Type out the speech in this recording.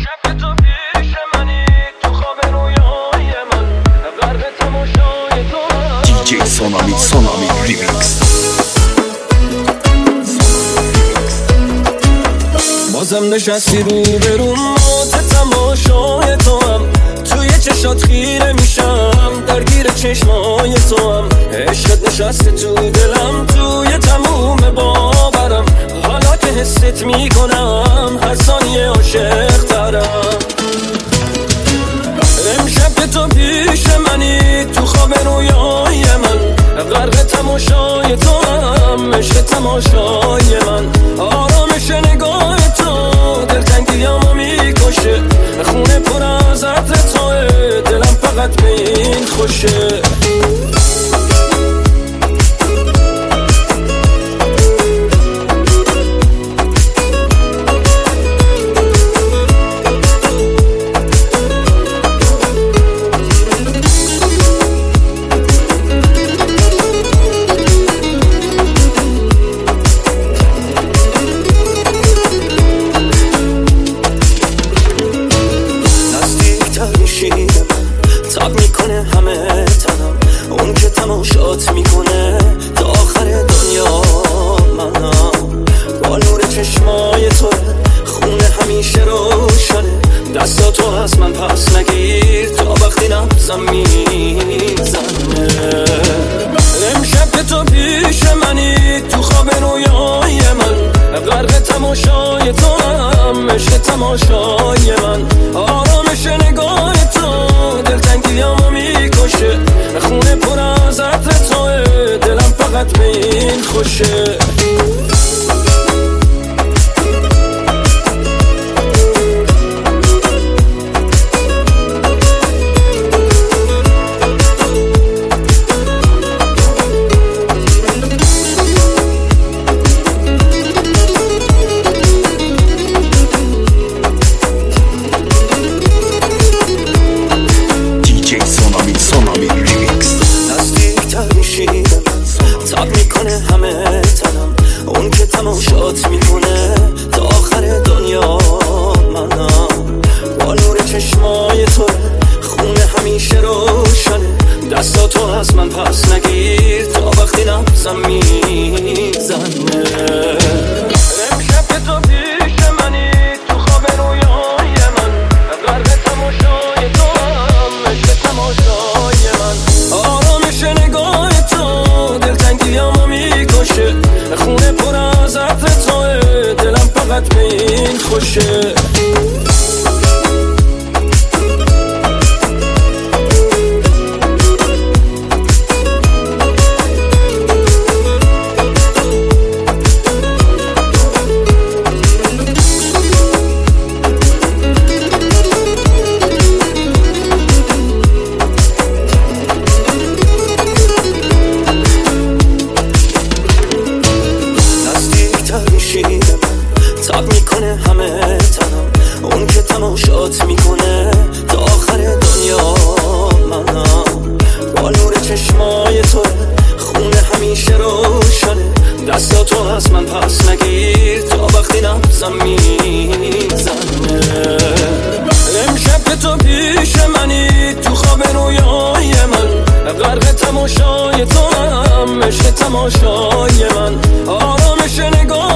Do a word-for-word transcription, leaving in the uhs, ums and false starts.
امشب تو پیش منی، تو خواب رویای من، غرق تماشای تو. دیجی سونامی سونامی ریمیکس. بازم نشستی رو برون، مات تماشای تو هم، توی چشات خیره میشم، درگیر چشمای تو هم. عشقت نشسته تو دلم، توی تموم باورم، حالا که حست میکنم هر ثانیه عاشق ترم. امشب که تو پیش منی، تو خواب رویای من، غرق تماشای تو هم، عشق تماشای من. آرامش نگاه تو دلتنگیامو میکشه، خونه پر از عطر توه، دلم فقط به این خوشه. تاب میکنه همه تنم، اون که تماشات میکنه تا آخر دنیا. منم با نور چشمای تو، خونه همیشه روشنه، دستاتو از من پس نگیر تا وقتی نبزم میزنه. امشب که تو پیش منی، تو خواب رویای من، غرق تماشای تو هم، عشق تماشای من. آرامش نگاه تو دلتنگیامو میکشه، خونه پر از عطر توه، دلم فقط به این خوشه. تاب میکنه همه تنم، اون که تماشات میکنه تا آخر دنیا. منم با نور چشمای تو، خونه همیشه روشنه، دستاتو از من پس نگیر تا وقتی نبزم میزنه. امشب که تو پیش منی، تو خواب رویای من، غرق تماشای تو هم، عشق تماشای من. آرامش نگاه تو دلتنگیامو میکشه، خونه پر از عطر توه، دلم فقط به این خوشه. تاب میکنه همه تنم، اون که تماشات میکنه تا آخر دنیا. منم با نور چشمای تو، خونه همیشه روشنه، دستاتو از من پس نگیر تا وقتی نبزم میزنه. امشب که تو پیش منی، تو خواب رویای من، غرق تماشای تو هم، عشق تماشای من. آرامش نگاه